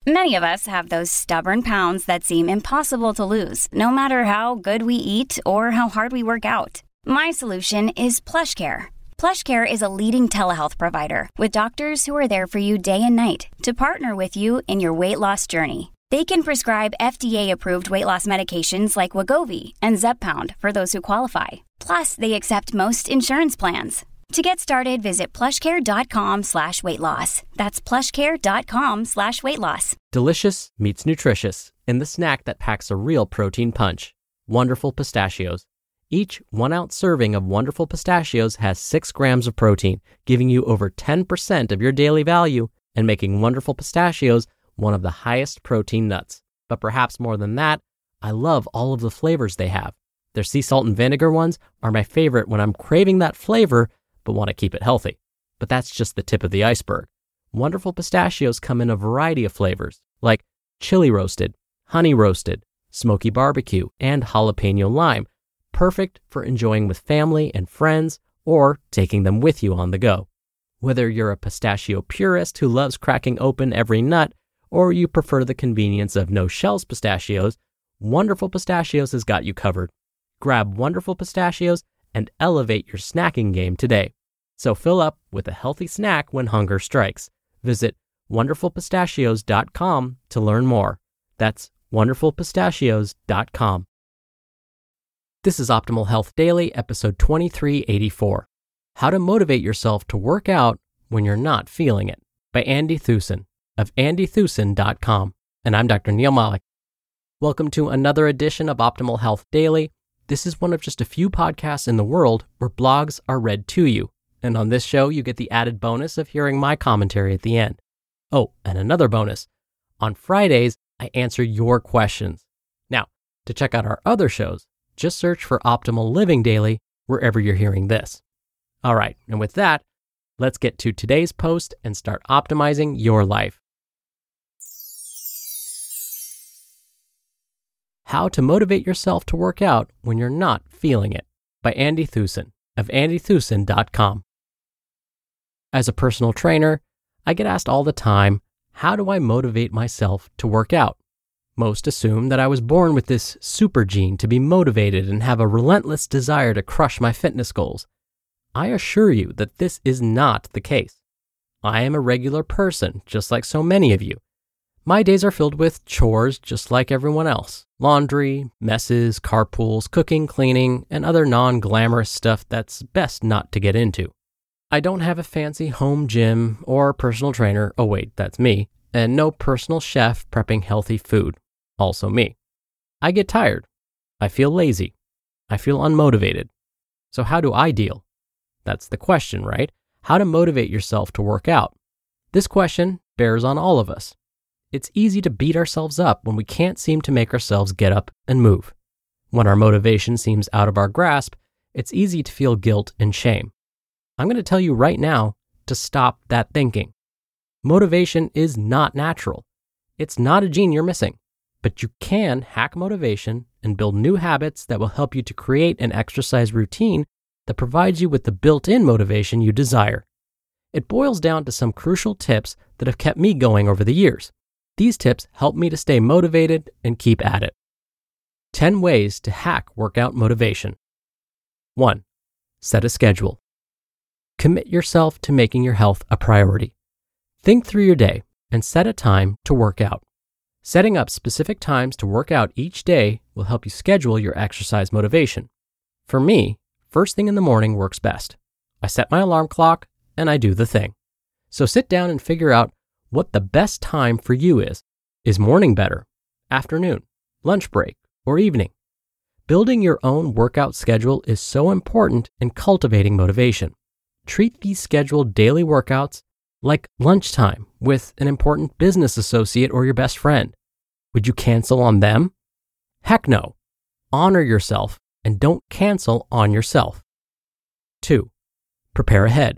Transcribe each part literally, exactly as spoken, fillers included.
Many of us have those stubborn pounds that seem impossible to lose, no matter how good we eat or how hard we work out. My solution is PlushCare. PlushCare is a leading telehealth provider with doctors who are there for you day and night to partner with you in your weight loss journey. They can prescribe F D A-approved weight loss medications like Wegovy and Zepbound for those who qualify. Plus, they accept most insurance plans. To get started, visit plushcare.com slash weight loss. That's plushcare.com slash weight loss. Delicious meets nutritious in the snack that packs a real protein punch. Wonderful Pistachios. Each one-ounce serving of Wonderful Pistachios has six grams of protein, giving you over ten percent of your daily value and making Wonderful Pistachios one of the highest protein nuts. But perhaps more than that, I love all of the flavors they have. Their sea salt and vinegar ones are my favorite when I'm craving that flavor but want to keep it healthy. But that's just the tip of the iceberg. Wonderful Pistachios come in a variety of flavors, like chili roasted, honey roasted, smoky barbecue, and jalapeno lime, perfect for enjoying with family and friends or taking them with you on the go. Whether you're a pistachio purist who loves cracking open every nut, or you prefer the convenience of no-shells pistachios, Wonderful Pistachios has got you covered. Grab Wonderful Pistachios and elevate your snacking game today. So fill up with a healthy snack when hunger strikes. Visit wonderful pistachios dot com to learn more. That's wonderful pistachios dot com. This is Optimal Health Daily, episode twenty-three eighty-four. How to motivate yourself to work out when you're not feeling it, by Andy Thusen of andy thusen dot com. And I'm Doctor Neil Malik. Welcome to another edition of Optimal Health Daily. This is one of just a few podcasts in the world where blogs are read to you. And on this show, you get the added bonus of hearing my commentary at the end. Oh, and another bonus. On Fridays, I answer your questions. Now, to check out our other shows, just search for Optimal Living Daily wherever you're hearing this. All right, and with that, let's get to today's post and start optimizing your life. How to motivate yourself to work out when you're not feeling it, by Andy Thusen of andy thusen dot com. As a personal trainer, I get asked all the time, how do I motivate myself to work out? Most assume that I was born with this super gene to be motivated and have a relentless desire to crush my fitness goals. I assure you that this is not the case. I am a regular person, just like so many of you. My days are filled with chores just like everyone else. Laundry, messes, carpools, cooking, cleaning, and other non-glamorous stuff that's best not to get into. I don't have a fancy home gym or personal trainer, oh wait, that's me, and no personal chef prepping healthy food, also me. I get tired. I feel lazy. I feel unmotivated. So how do I deal? That's the question, right? How to motivate yourself to work out. This question bears on all of us. It's easy to beat ourselves up when we can't seem to make ourselves get up and move. When our motivation seems out of our grasp, it's easy to feel guilt and shame. I'm going to tell you right now to stop that thinking. Motivation is not natural. It's not a gene you're missing, but you can hack motivation and build new habits that will help you to create an exercise routine that provides you with the built-in motivation you desire. It boils down to some crucial tips that have kept me going over the years. These tips help me to stay motivated and keep at it. ten ways to hack workout motivation. one. Set a schedule. Commit yourself to making your health a priority. Think through your day and set a time to work out. Setting up specific times to work out each day will help you schedule your exercise motivation. For me, first thing in the morning works best. I set my alarm clock and I do the thing. So sit down and figure out what the best time for you is. Is morning better? Afternoon? Lunch break? Or evening? Building your own workout schedule is so important in cultivating motivation. Treat these scheduled daily workouts like lunchtime with an important business associate or your best friend. Would you cancel on them? Heck no. Honor yourself and don't cancel on yourself. two. Prepare ahead.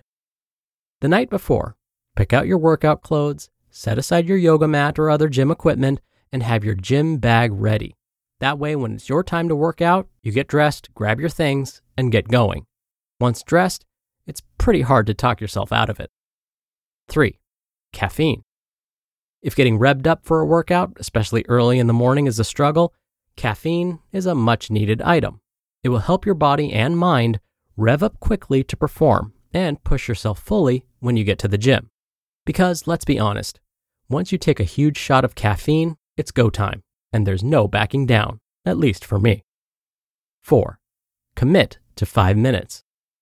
The night before, pick out your workout clothes, set aside your yoga mat or other gym equipment, and have your gym bag ready. That way, when it's your time to work out, you get dressed, grab your things, and get going. Once dressed, it's pretty hard to talk yourself out of it. three. Caffeine. If getting revved up for a workout, especially early in the morning, is a struggle, caffeine is a much-needed item. It will help your body and mind rev up quickly to perform and push yourself fully when you get to the gym. Because, let's be honest, once you take a huge shot of caffeine, it's go time, and there's no backing down, at least for me. Four, commit to five minutes.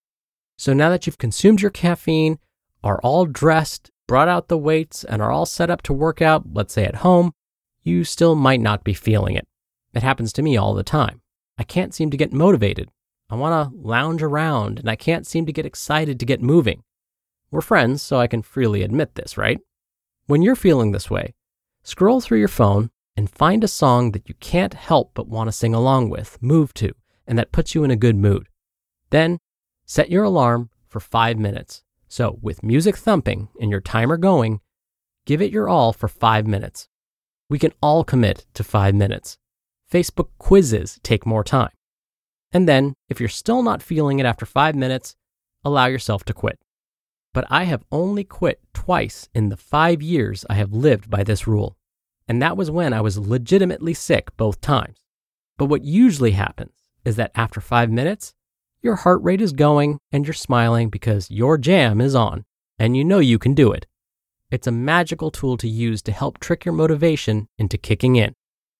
So now that you've consumed your caffeine, are all dressed, brought out the weights, and are all set up to work out, let's say at home, you still might not be feeling it. It happens to me all the time. I can't seem to get motivated. I want to lounge around, and I can't seem to get excited to get moving. We're friends, so I can freely admit this, right? When you're feeling this way, scroll through your phone and find a song that you can't help but want to sing along with, move to, and that puts you in a good mood. Then, set your alarm for five minutes. So, with music thumping and your timer going, give it your all for five minutes. We can all commit to five minutes. Facebook quizzes take more time. And then, if you're still not feeling it after five minutes, allow yourself to quit. But I have only quit twice in the five years I have lived by this rule. And that was when I was legitimately sick both times. But what usually happens is that after five minutes, your heart rate is going and you're smiling because your jam is on and you know you can do it. It's a magical tool to use to help trick your motivation into kicking in.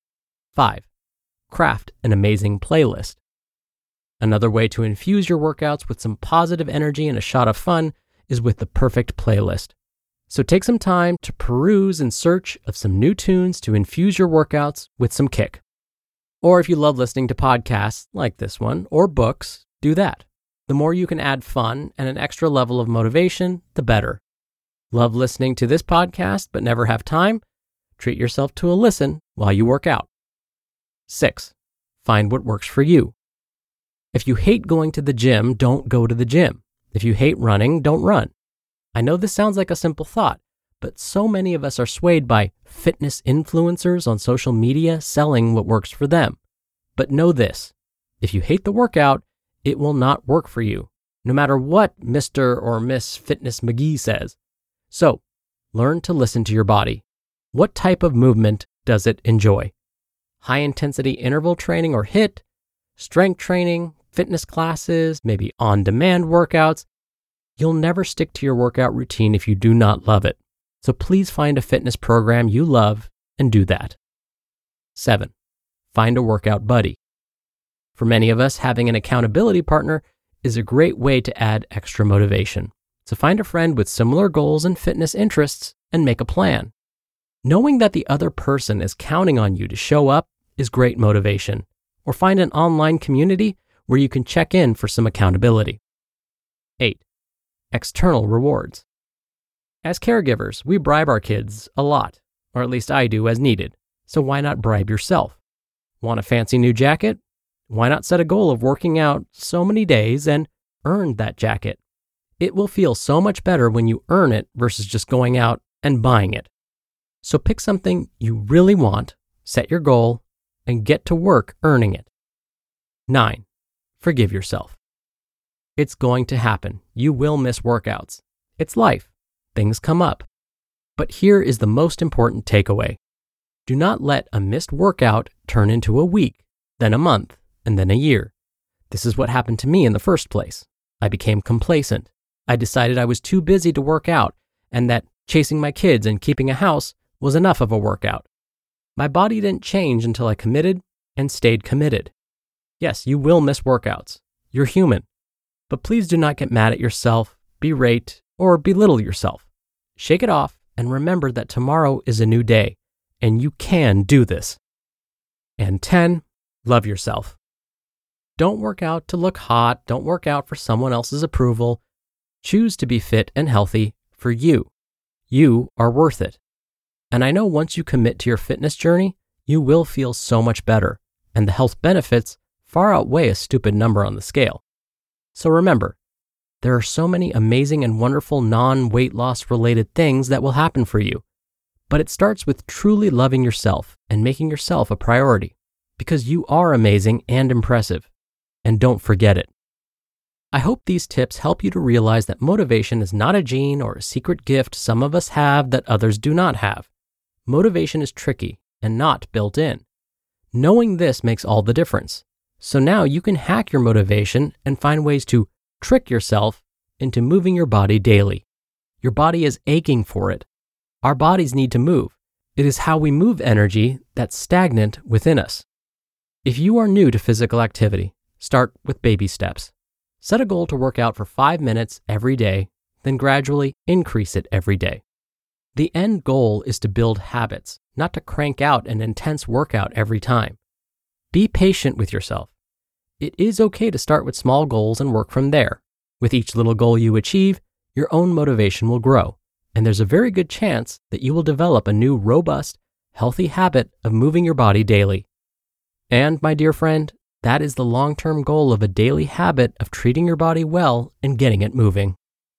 Five, craft an amazing playlist. Another way to infuse your workouts with some positive energy and a shot of fun is with the perfect playlist. So take some time to peruse in search of some new tunes to infuse your workouts with some kick. Or if you love listening to podcasts like this one or books, do that. The more you can add fun and an extra level of motivation, the better. Love listening to this podcast but never have time? Treat yourself to a listen while you work out. Six, find what works for you. If you hate going to the gym, don't go to the gym. If you hate running, don't run. I know this sounds like a simple thought, but so many of us are swayed by fitness influencers on social media selling what works for them. But know this, if you hate the workout, it will not work for you, no matter what Mister or Miss Fitness McGee says. So, learn to listen to your body. What type of movement does it enjoy? High-intensity interval training or HIIT, strength training, fitness classes, maybe on-demand workouts. You'll never stick to your workout routine if you do not love it. So please find a fitness program you love and do that. Seven, find a workout buddy. For many of us, having an accountability partner is a great way to add extra motivation. So find a friend with similar goals and fitness interests and make a plan. Knowing that the other person is counting on you to show up is great motivation. Or find an online community where you can check in for some accountability. Eight, external rewards. As caregivers, we bribe our kids a lot, or at least I do as needed. So why not bribe yourself? Want a fancy new jacket? Why not set a goal of working out so many days and earn that jacket? It will feel so much better when you earn it versus just going out and buying it. So pick something you really want, set your goal, and get to work earning it. Nine, forgive yourself. It's going to happen. You will miss workouts. It's life. Things come up. But here is the most important takeaway. Do not let a missed workout turn into a week, then a month, and then a year. This is what happened to me in the first place. I became complacent. I decided I was too busy to work out and that chasing my kids and keeping a house was enough of a workout. My body didn't change until I committed and stayed committed. Yes, you will miss workouts. You're human. But please do not get mad at yourself, berate, or belittle yourself. Shake it off and remember that tomorrow is a new day and you can do this. And ten, love yourself. Don't work out to look hot. Don't work out for someone else's approval. Choose to be fit and healthy for you. You are worth it. And I know once you commit to your fitness journey, you will feel so much better, and the health benefits far outweigh a stupid number on the scale. So remember, there are so many amazing and wonderful non-weight loss related things that will happen for you. But it starts with truly loving yourself and making yourself a priority, because you are amazing and impressive. And don't forget it. I hope these tips help you to realize that motivation is not a gene or a secret gift some of us have that others do not have. motivation is tricky and not built in. Knowing this makes all the difference. So now you can hack your motivation and find ways to trick yourself into moving your body daily. Your body is aching for it. Our bodies need to move. It is how we move energy that's stagnant within us. If you are new to physical activity, start with baby steps. Set a goal to work out for five minutes every day, then gradually increase it every day. The end goal is to build habits, not to crank out an intense workout every time. Be patient with yourself. It is okay to start with small goals and work from there. With each little goal you achieve, your own motivation will grow, and there's a very good chance that you will develop a new robust, healthy habit of moving your body daily. And, my dear friend, that is the long-term goal of a daily habit of treating your body well and getting it moving.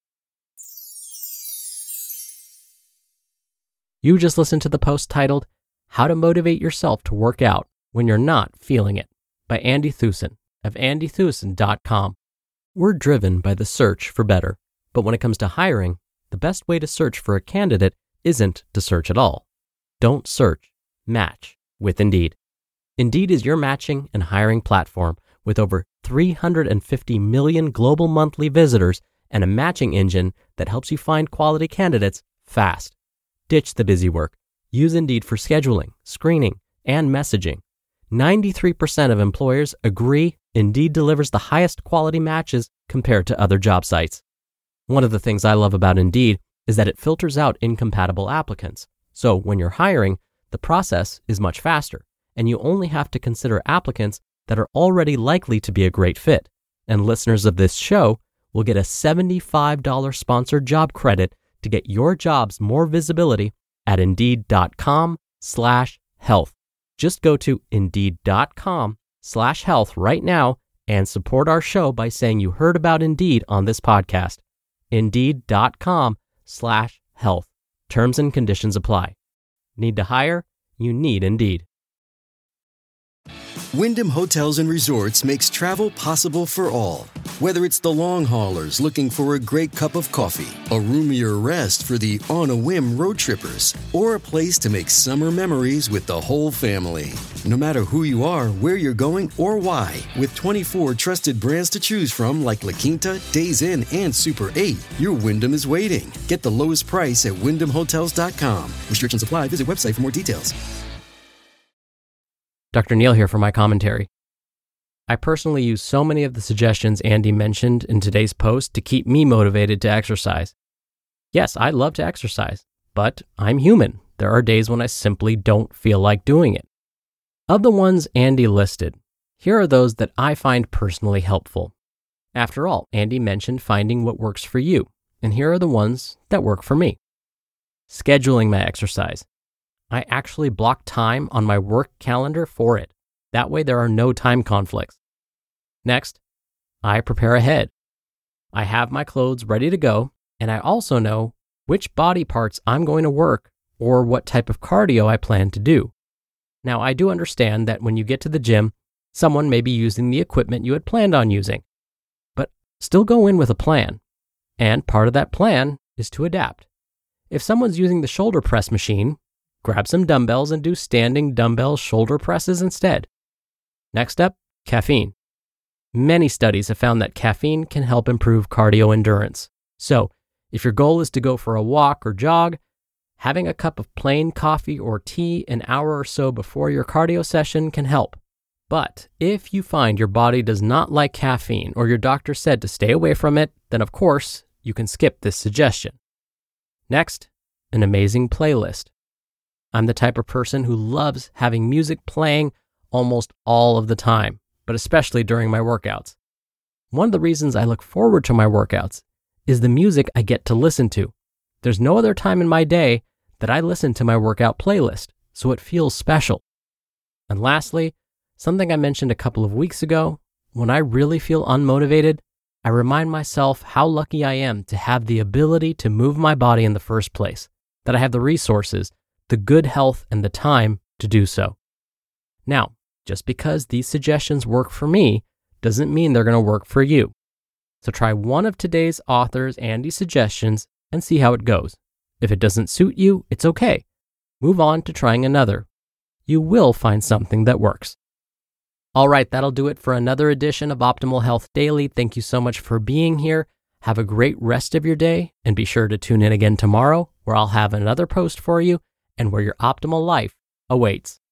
You just listened to the post titled, How to Motivate Yourself to Work Out When You're Not Feeling It, by Andy Thewson of Andy Thewson dot com. We're driven by the search for better, but when it comes to hiring, the best way to search for a candidate isn't to search at all. Don't search, match with Indeed. Indeed is your matching and hiring platform with over three hundred fifty million global monthly visitors and a matching engine that helps you find quality candidates fast. Ditch the busy work. Use Indeed for scheduling, screening, and messaging. ninety-three percent of employers agree Indeed delivers the highest quality matches compared to other job sites. One of the things I love about Indeed is that it filters out incompatible applicants. So when you're hiring, the process is much faster, and you only have to consider applicants that are already likely to be a great fit. And listeners of this show will get a seventy-five dollars sponsored job credit to get your jobs more visibility at Indeed.com slash health. Just go to Indeed.com slash health right now and support our show by saying you heard about Indeed on this podcast. Indeed.com slash health. Terms and conditions apply. Need to hire? You need Indeed. Wyndham Hotels and Resorts makes travel possible for all. Whether it's the long haulers looking for a great cup of coffee, a roomier rest for the on-a-whim road trippers, or a place to make summer memories with the whole family. No matter who you are, where you're going, or why, with twenty-four trusted brands to choose from like La Quinta, Days Inn, and Super eight, your Wyndham is waiting. Get the lowest price at Wyndham Hotels dot com. Restrictions apply. Visit website for more details. Doctor Neal here for my commentary. I personally use so many of the suggestions Andy mentioned in today's post to keep me motivated to exercise. Yes, I love to exercise, but I'm human. There are days when I simply don't feel like doing it. Of the ones Andy listed, here are those that I find personally helpful. After all, Andy mentioned finding what works for you, and here are the ones that work for me. Scheduling my exercise. I actually block time on my work calendar for it. That way there are no time conflicts. Next, I prepare ahead. I have my clothes ready to go, and I also know which body parts I'm going to work or what type of cardio I plan to do. Now, I do understand that when you get to the gym, someone may be using the equipment you had planned on using, but still go in with a plan. And part of that plan is to adapt. If someone's using the shoulder press machine, grab some dumbbells and do standing dumbbell shoulder presses instead. Next up, caffeine. Many studies have found that caffeine can help improve cardio endurance. So, if your goal is to go for a walk or jog, having a cup of plain coffee or tea an hour or so before your cardio session can help. But if you find your body does not like caffeine or your doctor said to stay away from it, then of course, you can skip this suggestion. Next, an amazing playlist. I'm the type of person who loves having music playing almost all of the time, but especially during my workouts. One of the reasons I look forward to my workouts is the music I get to listen to. There's no other time in my day that I listen to my workout playlist, so it feels special. And lastly, something I mentioned a couple of weeks ago, when I really feel unmotivated, I remind myself how lucky I am to have the ability to move my body in the first place, that I have the resources, the good health, and the time to do so. Now, just because these suggestions work for me doesn't mean they're going to work for you. So try one of today's authors Andy's suggestions and see how it goes. If it doesn't suit you, it's okay. move on to trying another. You will find something that works. All right, that'll do it for another edition of Optimal Health Daily. Thank you so much for being here. Have a great rest of your day, and be sure to tune in again tomorrow, where I'll have another post for you and where your optimal life awaits.